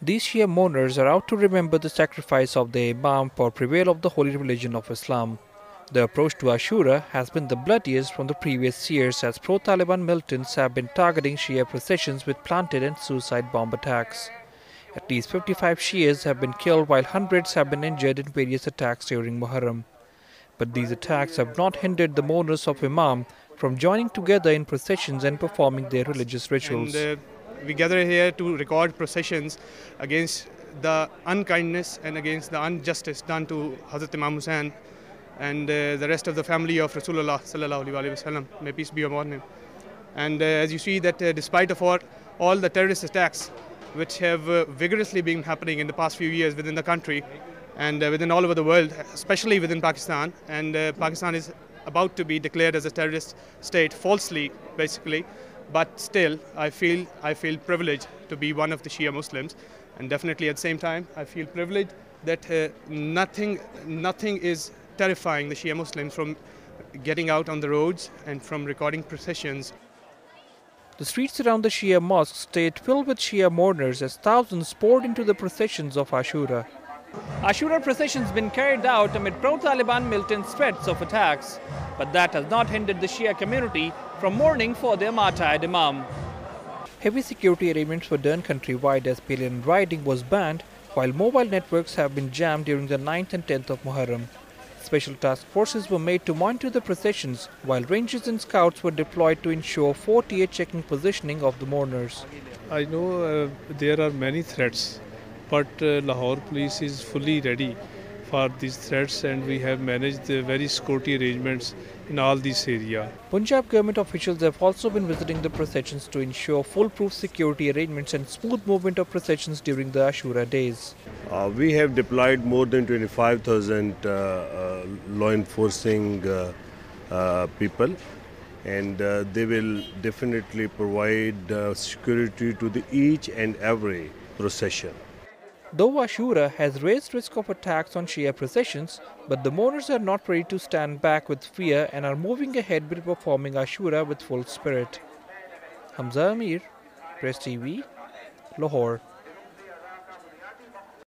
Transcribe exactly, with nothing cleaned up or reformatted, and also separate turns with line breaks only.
These Shia mourners are out to remember the sacrifice of the Imam for prevail of the holy religion of Islam. The approach to Ashura has been the bloodiest from the previous years, as pro-Taliban militants have been targeting Shia processions with planted and suicide bomb attacks. At least fifty-five Shias have been killed while hundreds have been injured in various attacks during Muharram. But these attacks have not hindered the mourners of Imam from joining together in processions and performing their religious rituals.
And, uh, we gather here to record processions against the unkindness and against the injustice done to Hazrat Imam Hussain and uh, the rest of the family of Rasulullah sallallahu alaihi wasallam. May peace be upon him. And uh, as you see that uh, despite of all, all the terrorist attacks which have uh, vigorously been happening in the past few years within the country and uh, within all over the world, especially within Pakistan, and uh, Pakistan is about to be declared as a terrorist state falsely, basically. But still, I feel I feel privileged to be one of the Shia Muslims, and definitely at the same time, I feel privileged that uh, nothing nothing is terrifying the Shia Muslims from getting out on the roads and from recording processions.
The streets around the Shia mosques stayed filled with Shia mourners as thousands poured into the processions of Ashura. Ashura processions have been carried out amid pro-Taliban militants' threats of attacks, but that has not hindered the Shia community from mourning for their martyred Imam. Heavy security arrangements were done countrywide as pillion riding was banned, while mobile networks have been jammed during the ninth and tenth of Muharram. Special task forces were made to monitor the processions, while rangers and scouts were deployed to ensure forty-eight checking positioning of the mourners.
I know uh, there are many threats, but uh, Lahore police is fully ready for these threats, and we have managed the very security arrangements in all these areas.
Punjab government officials have also been visiting the processions to ensure foolproof security arrangements and smooth movement of processions during the Ashura days.
Uh, we have deployed more than twenty-five thousand uh, uh, law enforcing uh, uh, people, and uh, they will definitely provide uh, security to the each and every procession.
Though Ashura has raised risk of attacks on Shia processions, but the mourners are not ready to stand back with fear and are moving ahead with performing Ashura with full spirit. Hamza Amir, Press T V, Lahore.